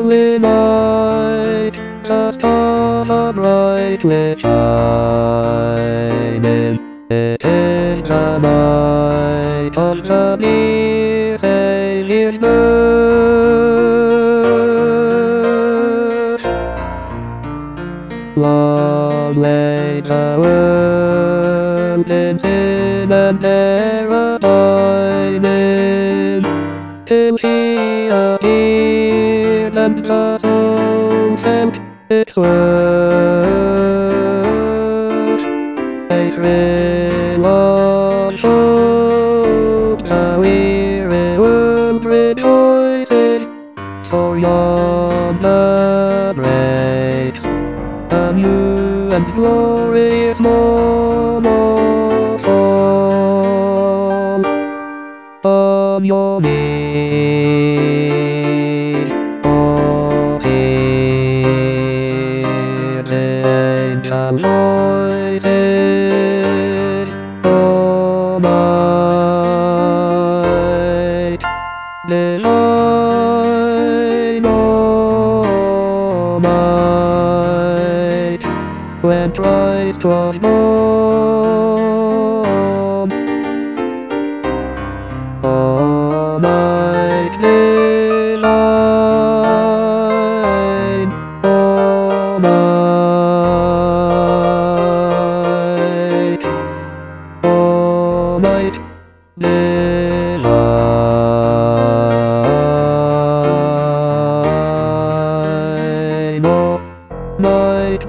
holy night, the stars are brightly shining. It is the night of the dear Saviour's birth. Long lay the world in sin and error pining, till he appeared and the soul felt its worth. A thrill of hope, the weary world rejoices, for yonder breaks a new and glorious morn of fall. On your knees, oh, hear the angel voices, oh, might, divine, oh, might, when Christ was born. Oh, might divine, oh, might, oh, might divine, oh, might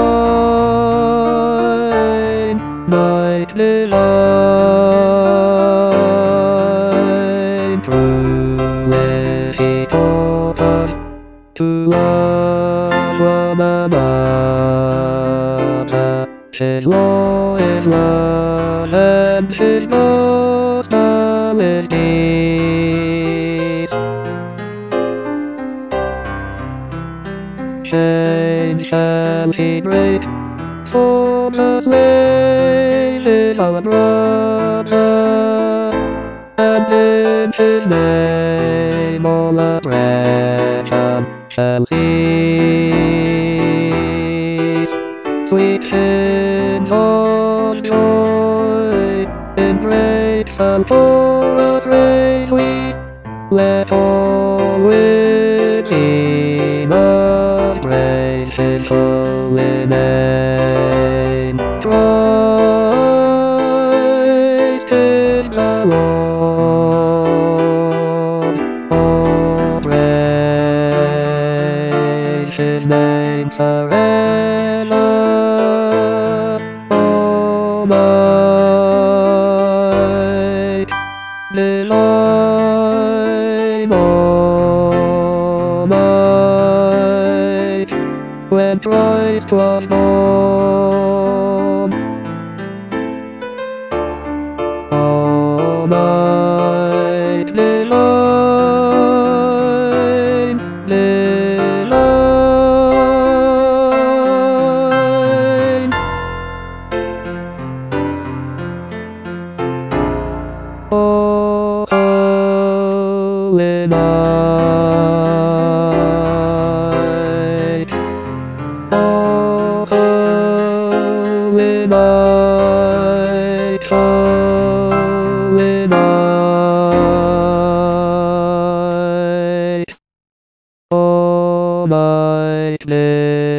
divine, might divine. Through it he taught us to love one another. His law is love and his gospel is peace. Chains shall he break, for the slave is our brother, and in his name all oppression shall cease. Sweet hymns of joy in grateful chorus raise we, let all within us praise his holy name. Christ is the Lord, oh, praise his name forever, oh, might divine, oh, might, when Christ was born. Oh, might divine, divine, oh, holy night, oh, holy night, holy night, oh, night.